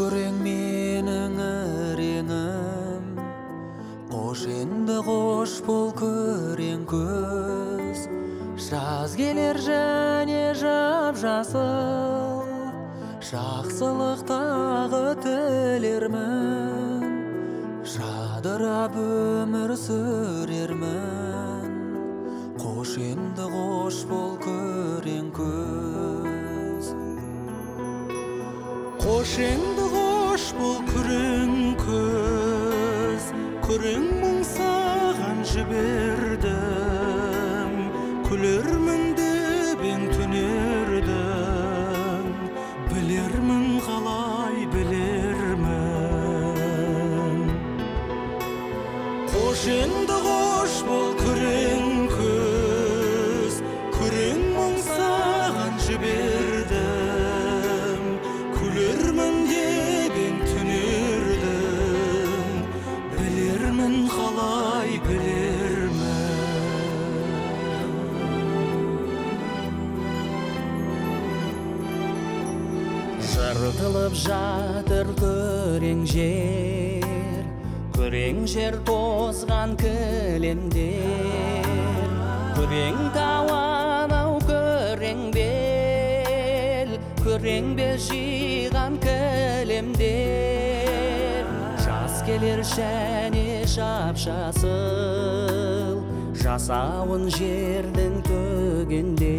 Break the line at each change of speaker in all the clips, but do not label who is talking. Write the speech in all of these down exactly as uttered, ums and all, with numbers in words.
күрең менің іреңім, қош енді қош бол күрең көз. Жаз келер және жап-жасыл, жақсылық тағы тілермін, жадырап өмір сүрермін. Қош енді қош бол күрең көз.
Қош енді қош бол күрең көз, күрең мұң саған жібердім, күлермін деп ең түнердің, білермін қалай білермін. Қош енді қош бол күрең көз, күрең мұң саған жібердім, күлермін деп ең түнердің, білермін қалай білермін.
Жыртылып жатыр күрең жер, күрең жер тозған кілемдер, күрең тауанау күрең бел, күрең бел жиған кілемдер. Жас келер және жап-жасыл, жасауын жердің төгенде.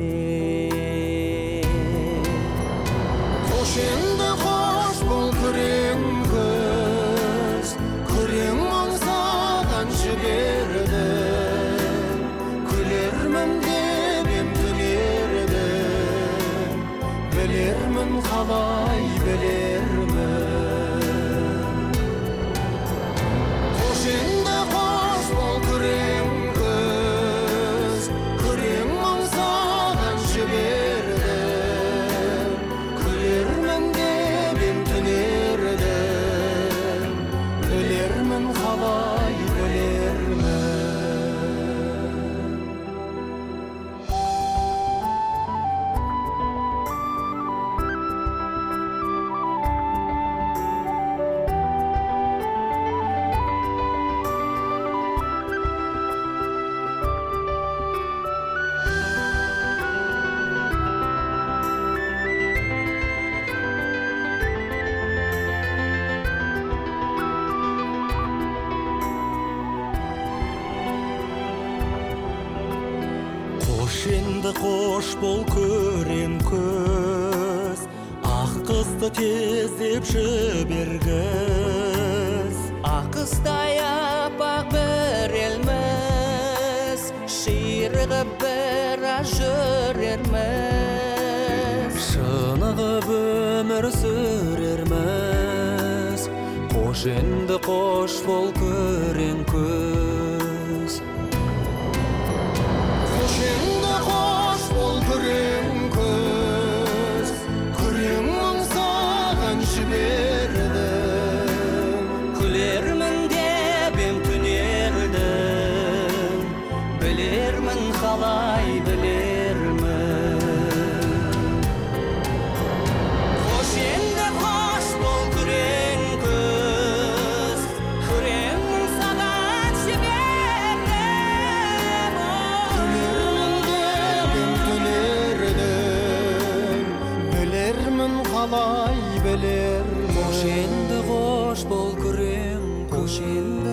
Қош енді қош бол күрең көз, күрең мұң саған жібердім, күлермін деп ем түнердің, білермін қалай білермін. Қош енді қош бол күрең көз, күрең мұң саған жібердім, күлермін деп ем түнердің, білермін қалай білермін. Қош енді қош бол күрең көз, ақ қызды тездеп жібергіз.
Ақ қыздай аппақ бір елміз, ширығып біраз жүрерміз,
Шынығып өмір сүрерміз. Қош енді қош бол күрең көз.
Қош енді қош бол күрең көз, күрең мұң саған жібердім,
күлермін деп ем түнердің, білермін қалай білермін. Қош енді қош бол күрең көз, күрең мұң саған жібердім,
күлермін деп ем түнердің, білермін қалай білермін.
Қош енді қош бол күрең көз.